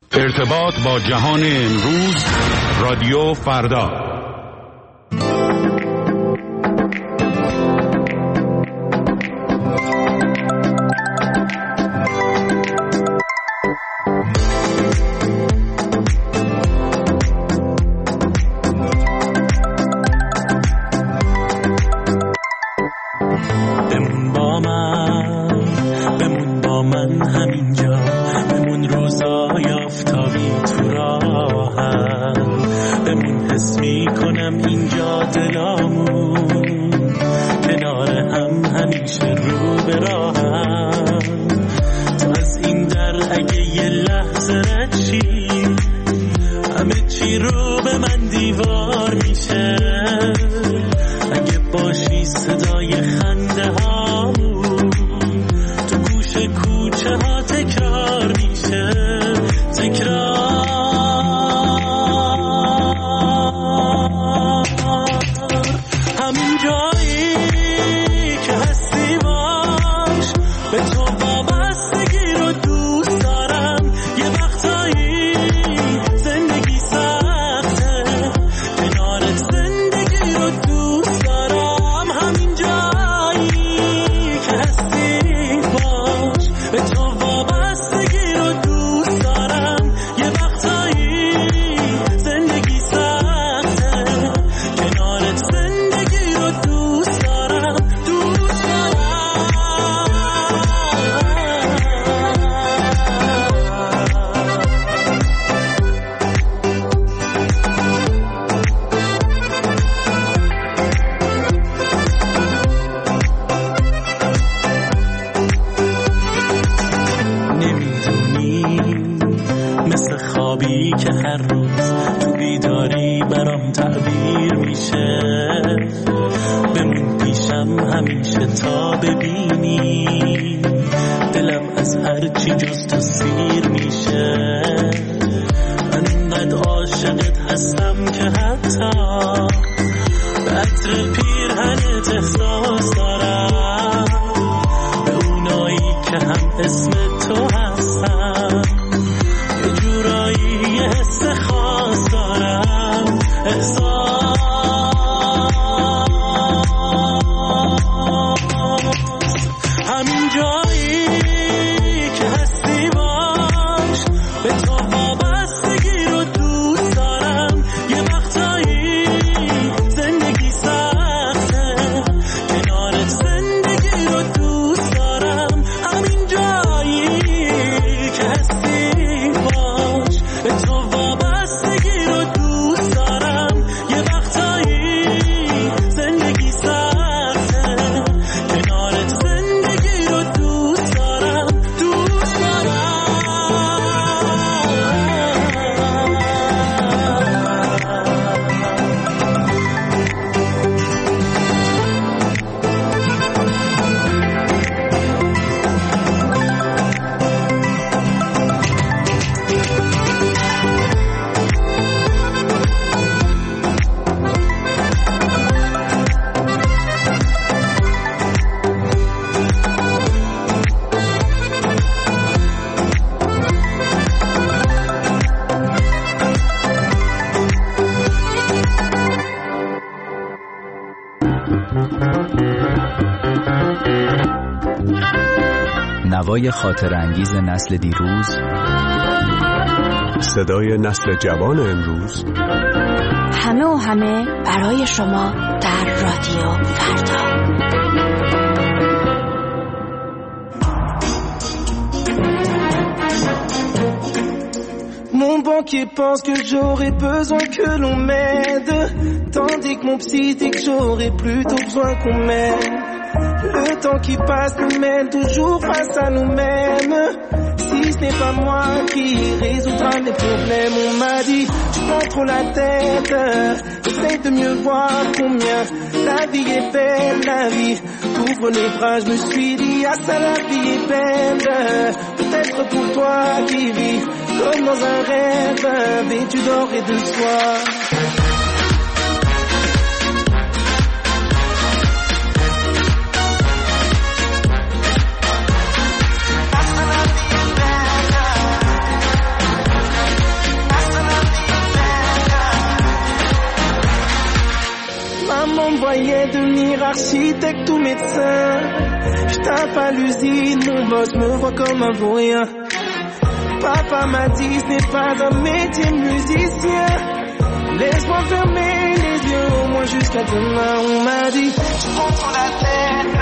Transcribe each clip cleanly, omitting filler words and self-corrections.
ارتباط با جهان امروز، رادیو فردا. بمون با من همینجا، بمون روزای آفتابی تو راهم، بمون حس میکنم اینجا دلامون کنار هم همیشه رو به راهم. تو از این در اگه یه لحظه رد شی، همه چی رو به من دیوار میشه. اگه باشی صدای خنده هامون تو گوش کوچه ها تکرار میشه، تکرار. همین جایی که هستی باش، به تو وابستگی رو دوست دارم. یه وقتایی زندگی سخته، کنارت زندگی رو دوست دارم. همین جایی که هستی باش، به تو وابستگی رو دوست دارم. یه وقتایی زندگی سخته، کنارت زندگی رو دوست دارم، دوست دارم. نمیدونی مثل خوابی که هر روز تو بیداری برام تعبیر میشه. بمون پیشم همیشه تا ببینی دلم از هر چی جز تو سیر میشه. من اینقدر عاشقت هستم که حتی به عطر پیرهنت احساس دارم، به اونایی که هم اسم تو هستن. یه جورایی یه حس خاص دارم، احساس. همین جایی که هستی باش، به تو وابستگی رو دوست دارم. یه وقتایی زندگی سخته، کنارت زندگی رو دوست دارم. همین جایی که هستی باش، به تو وابستگی رو دوست دارم. یه وقتایی زندگی سخته، کنارت زندگی رو دوست دارم، دوست دارم. نوای خاطر انگیز نسل دیروز، صدای نسل جوان امروز، همه و همه برای شما در رادیو فردا. Mon banquier pense que j'aurais besoin que l'on m'aide, tandis que mon psy dit que j'aurais plutôt besoin qu'on m'aide. Le temps qui passe nous mène toujours face à nous-mêmes. Si ce n'est pas moi qui résoudra mes problèmes, on m'a dit tu prends trop la tête, essaye de mieux voir combien la vie est belle, la vie t'ouvre les bras. Je me suis dit ah ça la vie est belle, peut-être pour toi qui vis comme dans un rêve, vêtu d'or et de soie. architecte ou médecin. Je tape à l'usine, mon boss me voit comme un vaurien. Papa m'a dit ce n'est pas un métier musicien. Laisse-moi fermer les yeux au moins jusqu'à demain. On m'a dit je prends trop la tête.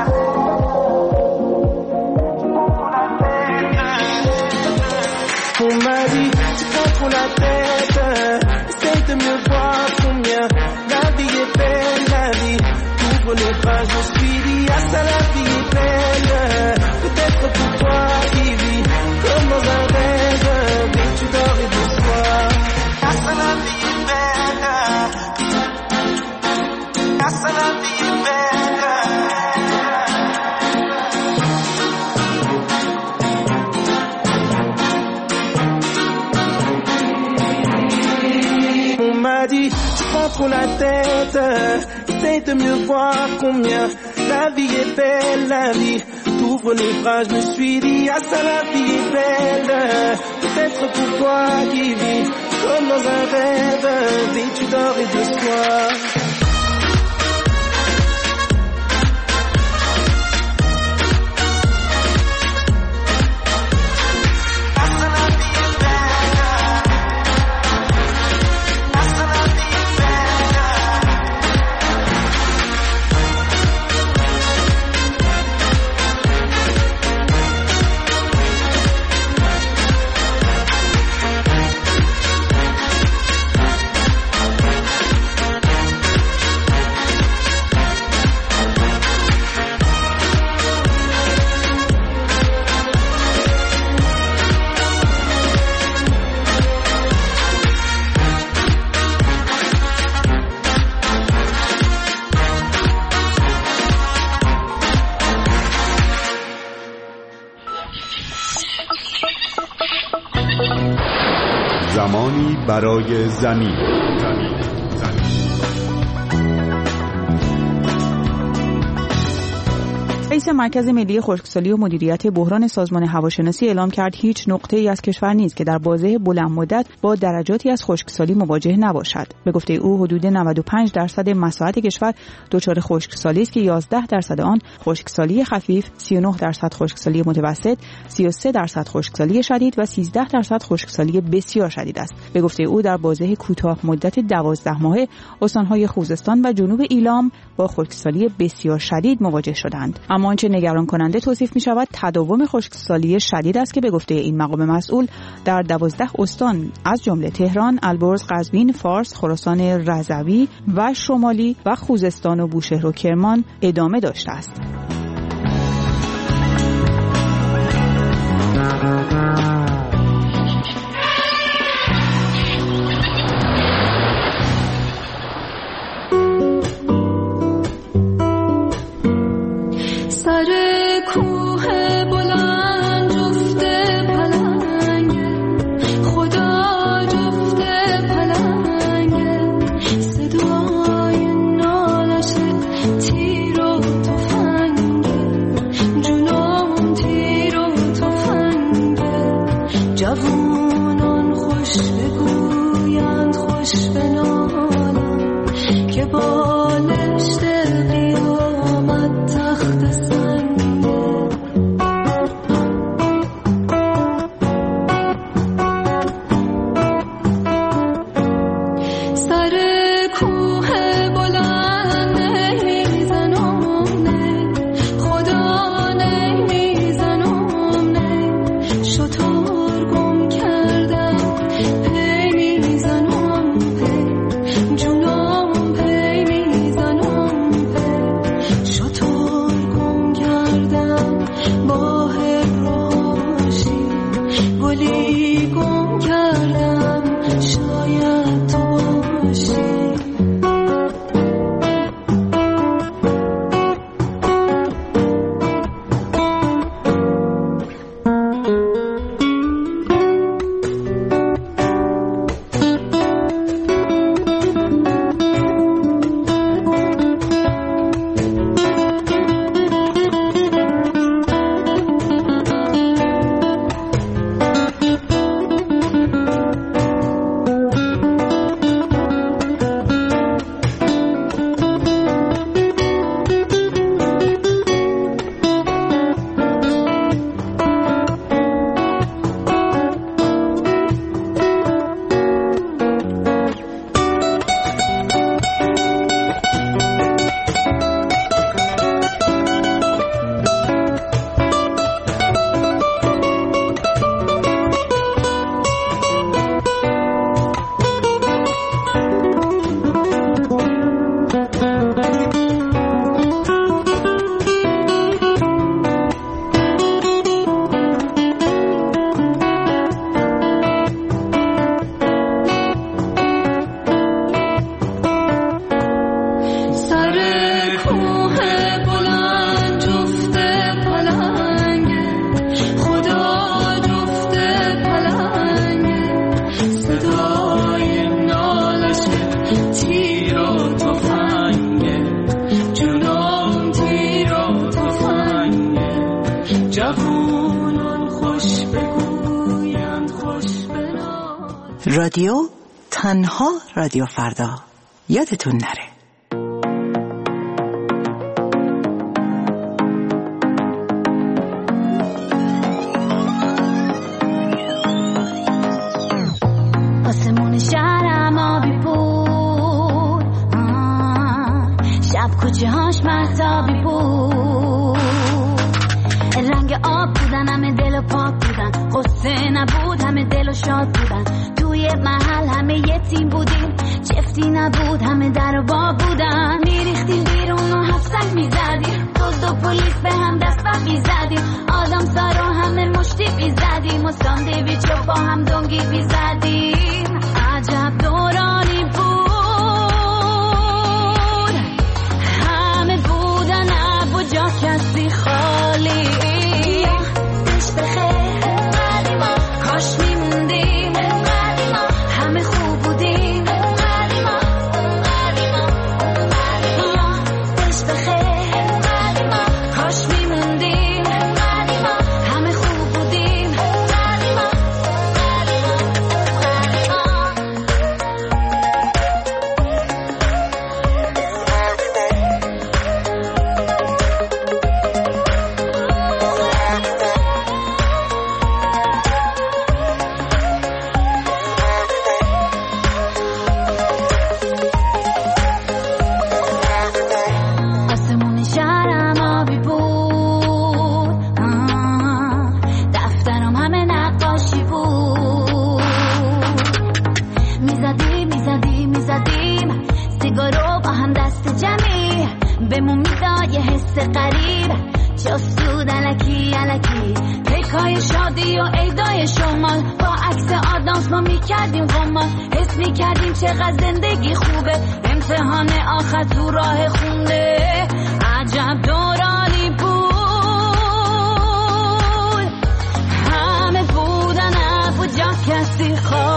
On m'a dit tu prends trop la tête. Essaye de mieux voir combien la vie est belle, la vie. Ouvre les bras, je me suis dit ah ça la vie est belle. Peut-être pour toi qui vis comme dans un rêve, mais tu dors et de soir. Ah ça la vie est belle. Ah ça la vie est belle. On m'a dit tu prends trop la tête. Essaye de mieux voir combien la vie est belle, la vie. T'ouvres les bras, je me suis dit ah ça la vie est belle. Peut-être pour toi qui vis comme dans un rêve, vêtu d'or et de soie. زمانی برای زمین. رئیس مرکز ملی خشکسالی و مدیریت بحران سازمان هواشناسی اعلام کرد هیچ نقطه‌ای از کشور نیست که در بازه بلند مدت با درجاتی از خشکسالی مواجه نباشد. به گفته او حدود 95% مساحت کشور دچار خشکسالی است که 11% آن خشکسالی خفیف، 39% خشکسالی متوسط، 33% خشکسالی شدید و 13% خشکسالی بسیار شدید است. به گفته او در بازه کوتاه مدت 12 ماهه استان‌های خوزستان و جنوب ایلام با خشکسالی بسیار شدید مواجه شدند. اما آنچه نگران کننده توصیف می شود تداوم خشکسالی شدید است که به گفته این مقام مسئول در 12 استان از جمله تهران، البرز، قزوین، فارس، خراسان رضوی و شمالی و خوزستان و بوشهر و کرمان ادامه داشته است. رادیو تنها رادیو فردا، یادتون نره. آسمون شهرم آبی بود، شب کوچه هاش مهتابی بود، رنگ آب بودن، همه دل و پاک بودن، قصه نبود، همه دل و شاد بودن، توی محل همه یتیم بودیم، چفتی نبود، همه در و با بودن، میریختیم بیرون و هفسک میزدیم، دزد و پلیس به هم دست و بیزدیم، آدم سارا همه مشتی بیزدیم و سانده بیچو با هم دنگی بیزدیم. عجب دورانی بود، همه بودن اب و جا کسی خالی، دش بخیر قدیما، کاش میموندیم قدیما، همه خوب بودیم قدیما، دش بخیر قدیما، کاش میموندیم قدیما، همه خوب بودیم قدیما. آسمون شهرم آبی بود، دفترم همه نقاشی بود، میزدیم سیگارو با هم دست جمعی، بهمون میداد یه حس قریب، جاسود الکی پیکای شادی و عیدای شمال، با عکس آدامس ما میکردیم غمال، حس میکردیم چقدر زندگی خوبه، امتحان آخر تو راه خونده. عجب دورانی بود، همه بودن اب و جا کسی خواه